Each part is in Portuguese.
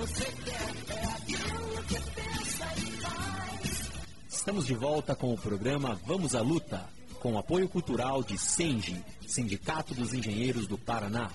Estamos de volta com o programa Vamos à Luta, com apoio cultural de SENGE, Sindicato dos Engenheiros do Paraná.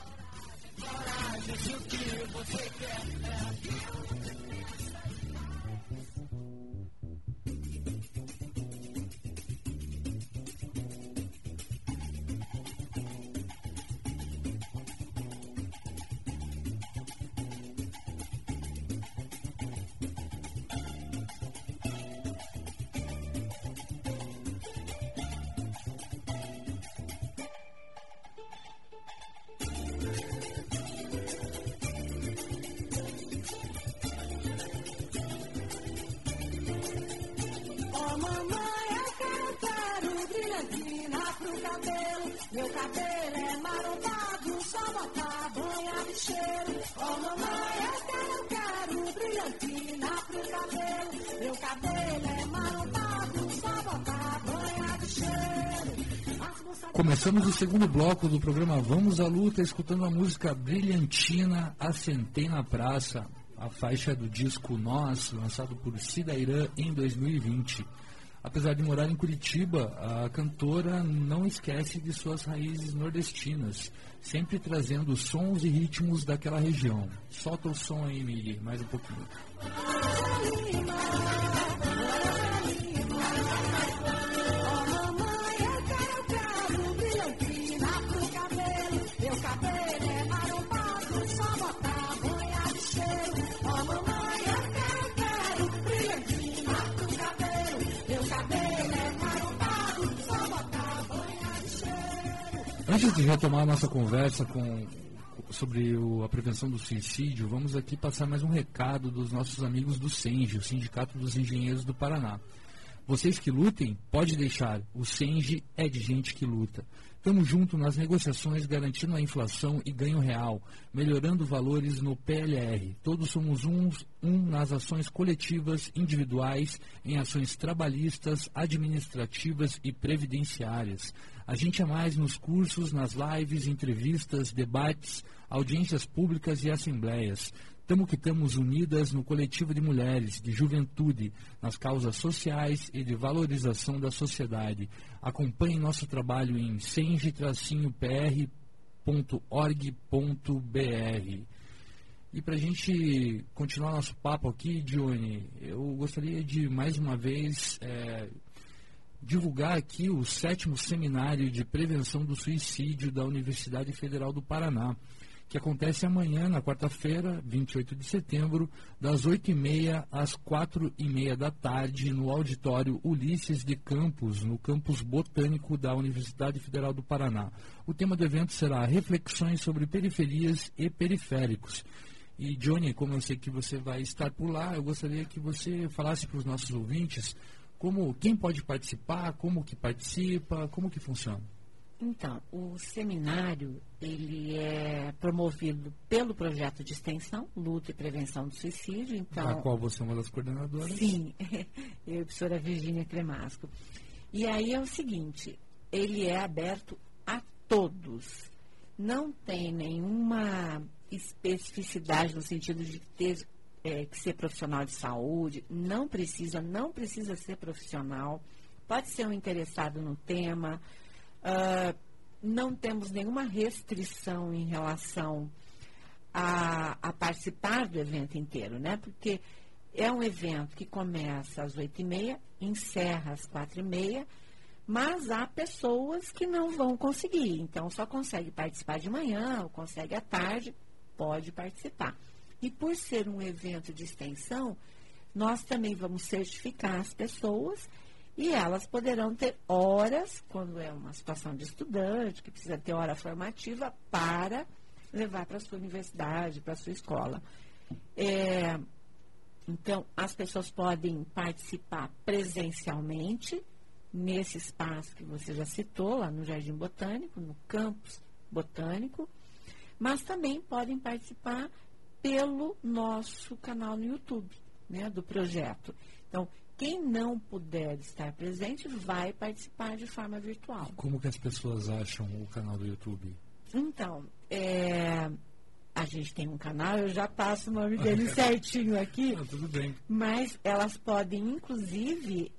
Meu cabelo é marombado, só botar banha de cheiro. Oh mamãe, eu quero brilhantina pro cabelo. Meu cabelo é marombado, só botar banha de cheiro. Começamos o segundo bloco do programa Vamos à Luta, escutando a música Brilhantina, Assentei na Praça, a faixa do disco Nós, lançado por Cida Irã em 2020. Apesar de morar em Curitiba, a cantora não esquece de suas raízes nordestinas, sempre trazendo sons e ritmos daquela região. Solta o som aí, Miri, mais um pouquinho. Antes de retomar a nossa conversa sobre a prevenção do suicídio, vamos aqui passar mais um recado dos nossos amigos do SENGE, o Sindicato dos Engenheiros do Paraná. Vocês que lutem, pode deixar, o SENGE é de gente que luta. Estamos juntos nas negociações, garantindo a inflação e ganho real, melhorando valores no PLR. Todos somos um nas ações coletivas, individuais, em ações trabalhistas, administrativas e previdenciárias. A gente é mais nos cursos, nas lives, entrevistas, debates, audiências públicas e assembleias. Estamos unidas no coletivo de mulheres, de juventude, nas causas sociais e de valorização da sociedade. Acompanhe nosso trabalho em senge-pr.org.br. E para a gente continuar nosso papo aqui, Johnny, eu gostaria de mais uma vez divulgar aqui o 7º Seminário de Prevenção do Suicídio da Universidade Federal do Paraná, que acontece amanhã, na quarta-feira, 28 de setembro, das 8h30 às 4h30 da tarde, no auditório Ulisses de Campos, no campus botânico da Universidade Federal do Paraná. O tema do evento será Reflexões sobre Periferias e Periféricos. E, Johnny, como eu sei que você vai estar por lá, eu gostaria que você falasse para os nossos ouvintes quem pode participar, como que participa, como que funciona. Então, o seminário, ele é promovido pelo projeto de extensão, Luta e Prevenção do Suicídio. Então, a qual você é uma das coordenadoras. Sim, eu e a professora Virgínia Cremasco. E aí é o seguinte, ele é aberto a todos. Não tem nenhuma especificidade no sentido de ter que ser profissional de saúde, não precisa ser profissional, pode ser um interessado no tema. Não temos nenhuma restrição em relação a participar do evento inteiro, né? Porque é um evento que começa às 8h30, encerra às 4h30, mas há pessoas que não vão conseguir, então só consegue participar de manhã ou consegue à tarde, pode participar. E por ser um evento de extensão, nós também vamos certificar as pessoas e elas poderão ter horas, quando é uma situação de estudante, que precisa ter hora formativa, para levar para a sua universidade, para a sua escola. Então, as pessoas podem participar presencialmente, nesse espaço que você já citou, lá no Jardim Botânico, no campus botânico, mas também podem participar pelo nosso canal no YouTube, né, do projeto. Então, quem não puder estar presente vai participar de forma virtual. Como que as pessoas acham o canal do YouTube? Então, gente tem um canal, eu já passo o nome dele certinho aqui. Não, tudo bem. Mas elas podem, inclusive,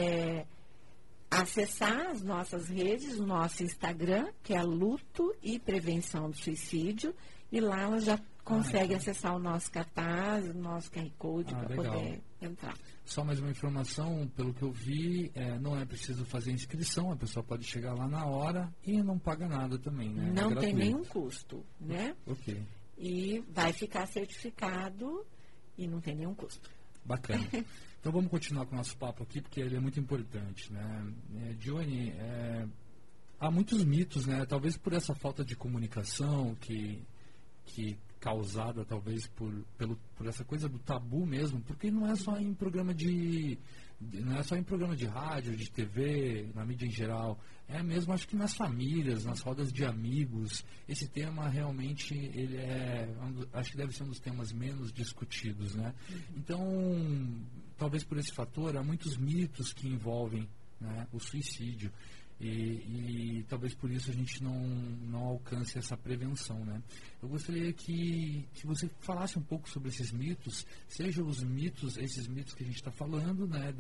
acessar as nossas redes, o nosso Instagram, que é Luto e Prevenção do Suicídio, e lá elas já conseguem acessar o nosso cartaz, o nosso QR Code para poder entrar. Só mais uma informação, pelo que eu vi, não é preciso fazer inscrição, a pessoa pode chegar lá na hora e não paga nada também, né? Não tem nenhum custo, né? Ok. E vai ficar certificado e não tem nenhum custo. Bacana. Então vamos continuar com o nosso papo aqui, porque ele é muito importante, né? Johnny, há muitos mitos, né? Talvez por essa falta de comunicação que causada talvez por essa coisa do tabu mesmo, porque não é só em programa de rádio, de TV, na mídia em geral, é mesmo, acho que nas famílias, nas rodas de amigos, esse tema realmente ele acho que deve ser um dos temas menos discutidos, né? Então, talvez por esse fator, há muitos mitos que envolvem, né, o suicídio. E talvez por isso a gente não alcance essa prevenção, né? Eu gostaria que você falasse um pouco sobre esses mitos, seja esses mitos que a gente está falando, né?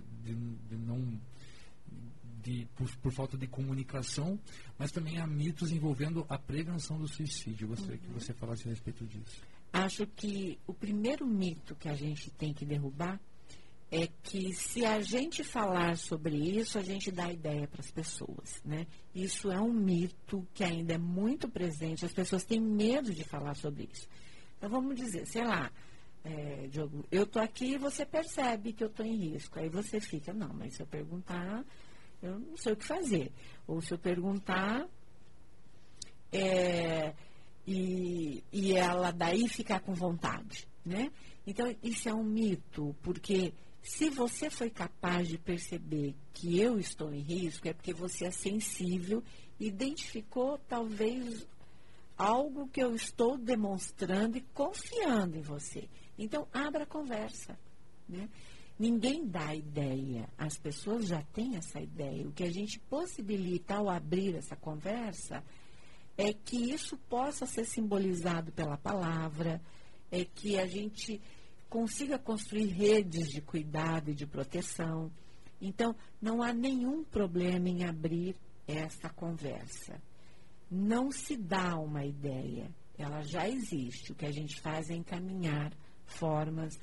Por falta de comunicação, mas também há mitos envolvendo a prevenção do suicídio. Eu gostaria que você falasse a respeito disso. Acho que o primeiro mito que a gente tem que derrubar é que se a gente falar sobre isso, a gente dá ideia para as pessoas, né? Isso é um mito que ainda é muito presente, as pessoas têm medo de falar sobre isso. Então, vamos dizer, sei lá, Diogo, eu estou aqui e você percebe que eu estou em risco. Aí você fica, não, mas se eu perguntar, eu não sei o que fazer. Ou se eu perguntar, e ela daí ficar com vontade, né? Então, isso é um mito, porque se você foi capaz de perceber que eu estou em risco, é porque você é sensível e identificou talvez algo que eu estou demonstrando e confiando em você. Então, abra a conversa, né? Ninguém dá ideia, as pessoas já têm essa ideia. O que a gente possibilita ao abrir essa conversa é que isso possa ser simbolizado pela palavra, é que a gente consiga construir redes de cuidado e de proteção. Então, não há nenhum problema em abrir essa conversa. Não se dá uma ideia, ela já existe. O que a gente faz é encaminhar formas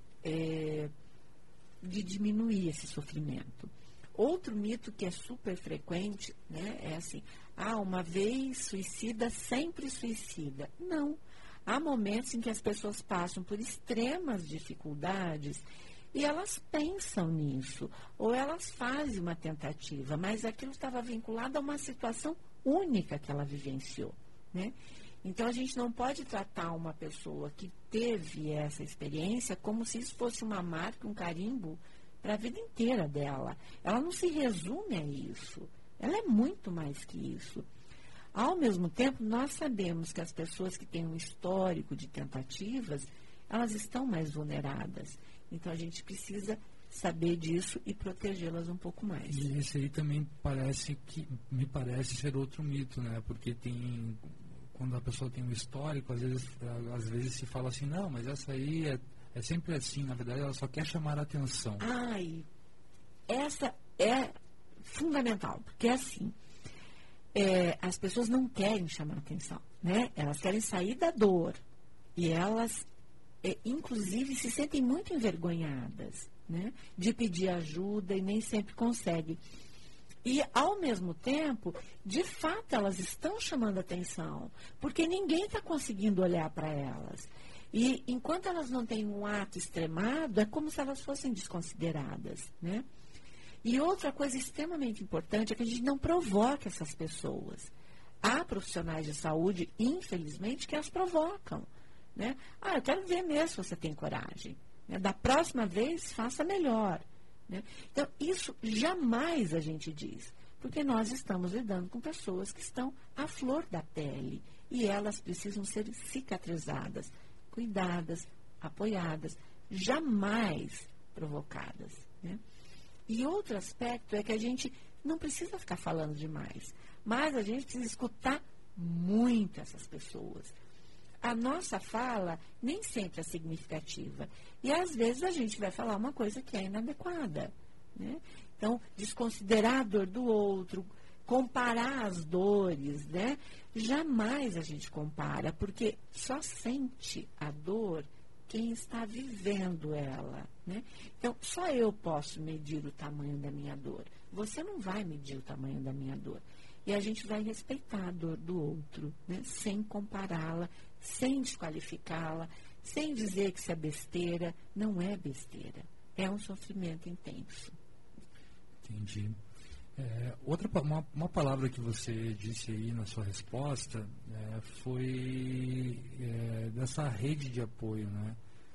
de diminuir esse sofrimento. Outro mito que é super frequente, né, é assim, uma vez suicida, sempre suicida. Não. Há momentos em que as pessoas passam por extremas dificuldades e elas pensam nisso, ou elas fazem uma tentativa, mas aquilo estava vinculado a uma situação única que ela vivenciou, né? Então, a gente não pode tratar uma pessoa que teve essa experiência como se isso fosse uma marca, um carimbo para a vida inteira dela. Ela não se resume a isso, ela é muito mais que isso. Ao mesmo tempo, nós sabemos que as pessoas que têm um histórico de tentativas, elas estão mais vulneradas. Então, a gente precisa saber disso e protegê-las um pouco mais. E esse aí também me parece ser outro mito, né? Porque quando a pessoa tem um histórico, às vezes se fala assim, não, mas essa aí é sempre assim, na verdade ela só quer chamar a atenção. Essa é fundamental, porque assim, as pessoas não querem chamar atenção, né? Elas querem sair da dor e elas, inclusive, se sentem muito envergonhadas, né? De pedir ajuda e nem sempre conseguem. E, ao mesmo tempo, de fato, elas estão chamando atenção, porque ninguém está conseguindo olhar para elas. E, enquanto elas não têm um ato extremado, é como se elas fossem desconsideradas, né? E outra coisa extremamente importante é que a gente não provoca essas pessoas. Há profissionais de saúde, infelizmente, que as provocam, né? Eu quero ver mesmo se você tem coragem, né? Da próxima vez, faça melhor, né? Então, isso jamais a gente diz, porque nós estamos lidando com pessoas que estão à flor da pele e elas precisam ser cicatrizadas, cuidadas, apoiadas, jamais provocadas, né? E outro aspecto é que a gente não precisa ficar falando demais, mas a gente precisa escutar muito essas pessoas. a nossa fala nem sempre é significativa. E às vezes a gente vai falar uma coisa que é inadequada, né? Então, desconsiderar a dor do outro, comparar as dores, né? Jamais a gente compara, porque só sente a dor quem está vivendo ela, né? Então, só eu posso medir o tamanho da minha dor. Você não vai medir o tamanho da minha dor. E a gente vai respeitar a dor do outro, né? Sem compará-la, sem desqualificá-la, sem dizer que isso é besteira. Não é besteira. É um sofrimento intenso. Entendi. Uma palavra que você disse aí na sua resposta foi dessa rede de apoio, né?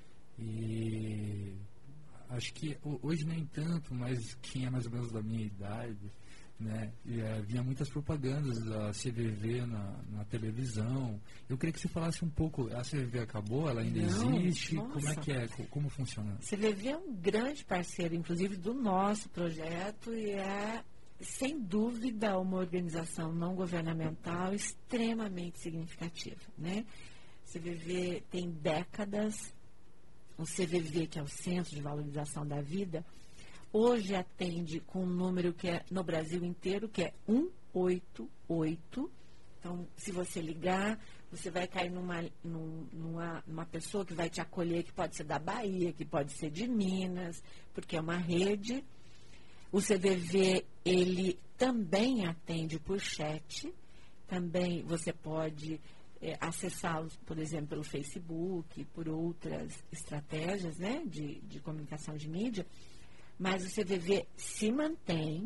E acho que hoje nem tanto, mas quem é mais ou menos da minha idade, né? Vinha muitas propagandas da CVV na televisão. Eu queria que você falasse um pouco. A CVV acabou? Ela ainda existe? Nossa. Como é que é? Como funciona? A CVV é um grande parceiro, inclusive, do nosso projeto e é, sem dúvida, uma organização não governamental extremamente significativa, né? A CVV tem décadas. O CVV, que é o Centro de Valorização da Vida, hoje atende com um número que é no Brasil inteiro, que é 188. Então, se você ligar, você vai cair numa pessoa que vai te acolher, que pode ser da Bahia, que pode ser de Minas, porque é uma rede. O CVV, ele também atende por chat. Também você pode acessá-los, por exemplo, pelo Facebook, por outras estratégias, né, de comunicação de mídia. Mas o CVV se mantém,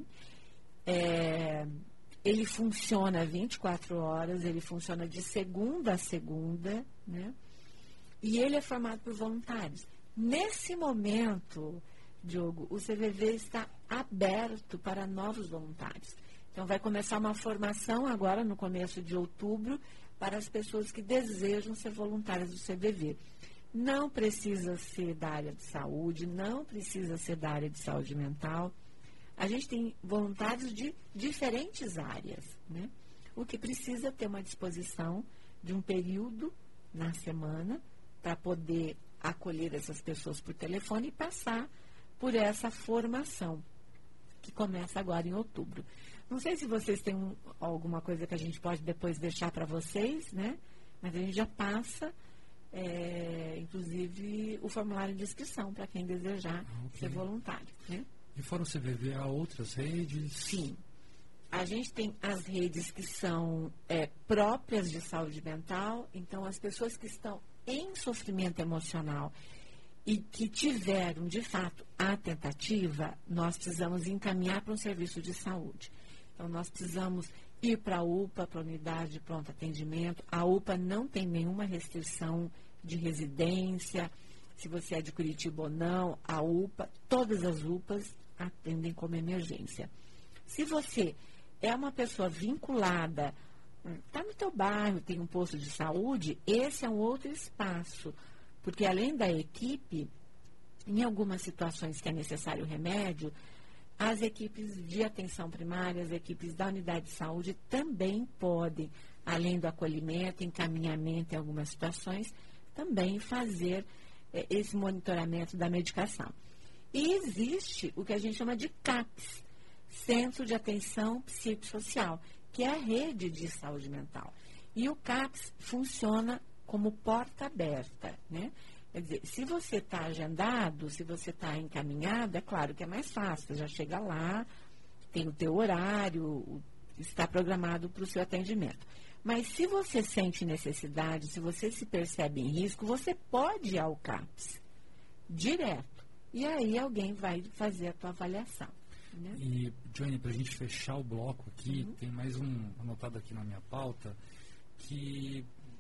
ele funciona 24 horas, ele funciona de segunda a segunda, né? E ele é formado por voluntários. Nesse momento, Diogo, o CVV está aberto para novos voluntários. Então, vai começar uma formação agora, no começo de outubro, para as pessoas que desejam ser voluntárias do CVV. Não precisa ser da área de saúde, não precisa ser da área de saúde mental. A gente tem voluntários de diferentes áreas, né? O que precisa é ter uma disposição de um período na semana para poder acolher essas pessoas por telefone e passar por essa formação, que começa agora em outubro. Não sei se vocês têm alguma coisa que a gente pode depois deixar para vocês, né? Mas a gente já passa, inclusive, o formulário de inscrição para quem desejar ser voluntário, né? E fora o CVV, há outras redes? Sim. A gente tem as redes que são próprias de saúde mental. Então, as pessoas que estão em sofrimento emocional e que tiveram, de fato, a tentativa, nós precisamos encaminhar para um serviço de saúde. Então, nós precisamos ir para a UPA, para a unidade de pronto atendimento. A UPA não tem nenhuma restrição de residência, se você é de Curitiba ou não. A UPA, todas as UPAs atendem como emergência. Se você é uma pessoa vinculada, está no teu bairro, tem um posto de saúde, esse é um outro espaço, porque além da equipe, em algumas situações que é necessário remédio, as equipes de atenção primária, as equipes da unidade de saúde também podem, além do acolhimento, encaminhamento em algumas situações, também fazer esse monitoramento da medicação. E existe o que a gente chama de CAPS, Centro de Atenção Psicossocial, que é a rede de saúde mental. E o CAPS funciona como porta aberta, né? Quer dizer, se você está agendado, se você está encaminhado, é claro que é mais fácil, você já chega lá, tem o teu horário, está programado para o seu atendimento. Mas se você sente necessidade, se você se percebe em risco, você pode ir ao CAPS direto. E aí alguém vai fazer a tua avaliação, né? E, Johnny, para a gente fechar o bloco aqui, tem mais um anotado aqui na minha pauta, que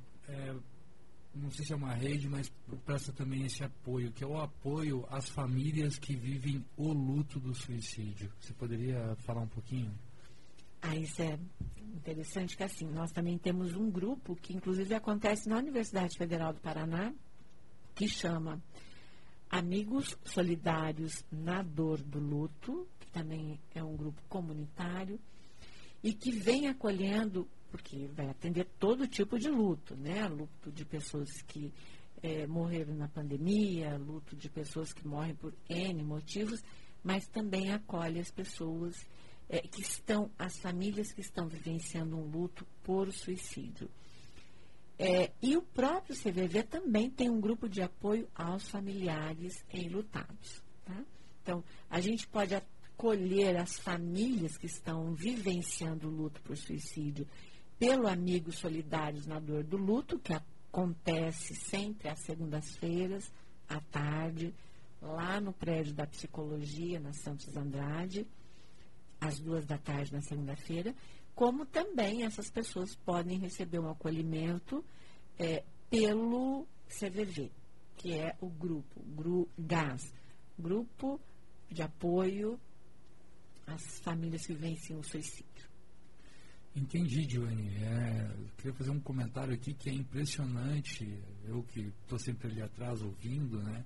não sei se é uma rede, mas presta também esse apoio, que é o apoio às famílias que vivem o luto do suicídio. Você poderia falar um pouquinho? Isso é interessante, que assim, nós também temos um grupo que inclusive acontece na Universidade Federal do Paraná, que chama Amigos Solidários na Dor do Luto, que também é um grupo comunitário, e que vem acolhendo porque vai atender todo tipo de luto, né? Luto de pessoas que morreram na pandemia, luto de pessoas que morrem por N motivos, mas também acolhe as pessoas as famílias que estão vivenciando um luto por suicídio. E o próprio CVV também tem um grupo de apoio aos familiares enlutados. Tá? Então, a gente pode acolher as famílias que estão vivenciando o luto por suicídio pelo Amigos Solidários na Dor do Luto, que acontece sempre às segundas-feiras, à tarde, lá no prédio da Psicologia, na Santos Andrade, às 2h na segunda-feira, como também essas pessoas podem receber um acolhimento pelo CVV, que é o GAS, Grupo de Apoio às Famílias que Vivenciam o Suicídio. Entendi, Joane. Eu queria fazer um comentário aqui que é impressionante, eu que estou sempre ali atrás ouvindo, né?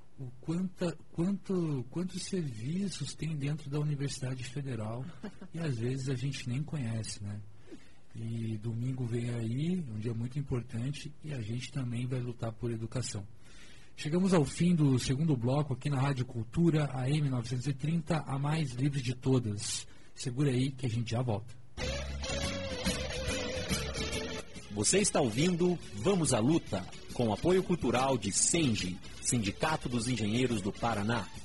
Quantos serviços tem dentro da Universidade Federal e às vezes a gente nem conhece, né? E domingo vem aí, um dia muito importante, e a gente também vai lutar por educação. Chegamos ao fim do segundo bloco aqui na Rádio Cultura, AM 930, a mais livre de todas. Segura aí que a gente já volta. Você está ouvindo Vamos à Luta, com apoio cultural de SENGE, Sindicato dos Engenheiros do Paraná.